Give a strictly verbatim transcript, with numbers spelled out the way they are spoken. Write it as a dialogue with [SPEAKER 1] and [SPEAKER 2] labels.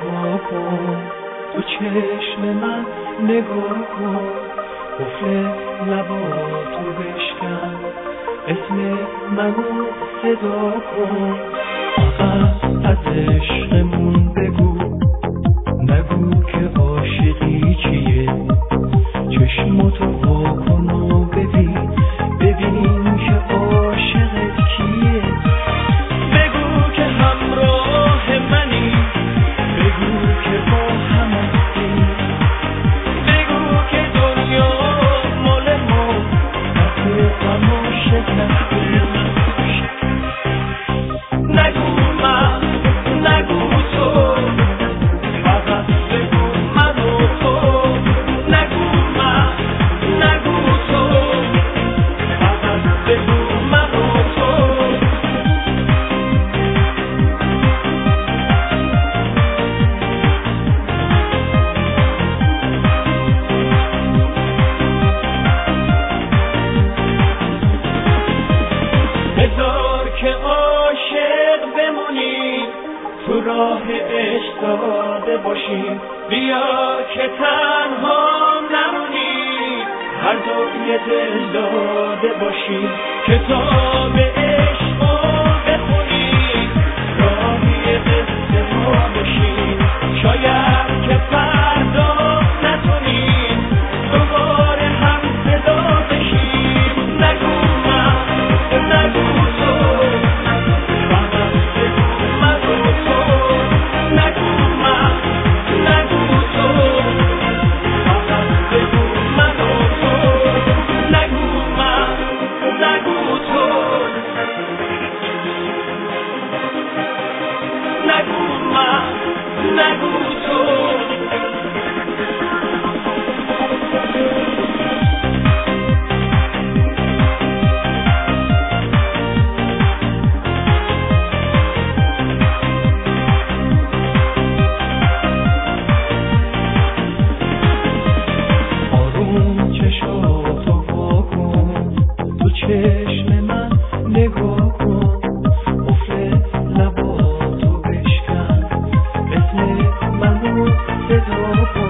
[SPEAKER 1] پا کن، تو چشم من نگاه کن، قفل لباتو بشکن، اسم منو صدا کن. فقط از عشقمون بگو، نگو که عاشقی چیه، چشماتو وا کن و ببین، ببین که عاشقت کیه. بگو که همراه منی، بگو که با هم هستی، بگو که دنیا مال ما، نکو غم عاشق نخوری. نگو من، نگو تو، فقط بگو من و تو. نگو من، نگو تو، فقط بگو من و تو. بذار که عاشق بمونی، تو راه عشق داده باشیم، بیا که تنها نمونی، هر دو یه دل داده باشیم، کتاب عشق رو بخونی، راهی قصه ما بشیم، شاید که فردا نتونیم دوباره هم صدا بشیم. نگو من، نگو تو، فقط بگو من و تو. نگو من، نگو تو، فقط بگو من و تو. نگو من، نگو تو، نگو من، نگو تو. آروم چشاتو وا کن، تو چشم من نگاه کن، قفل لباتو بشکن، اسم منو صدا کن.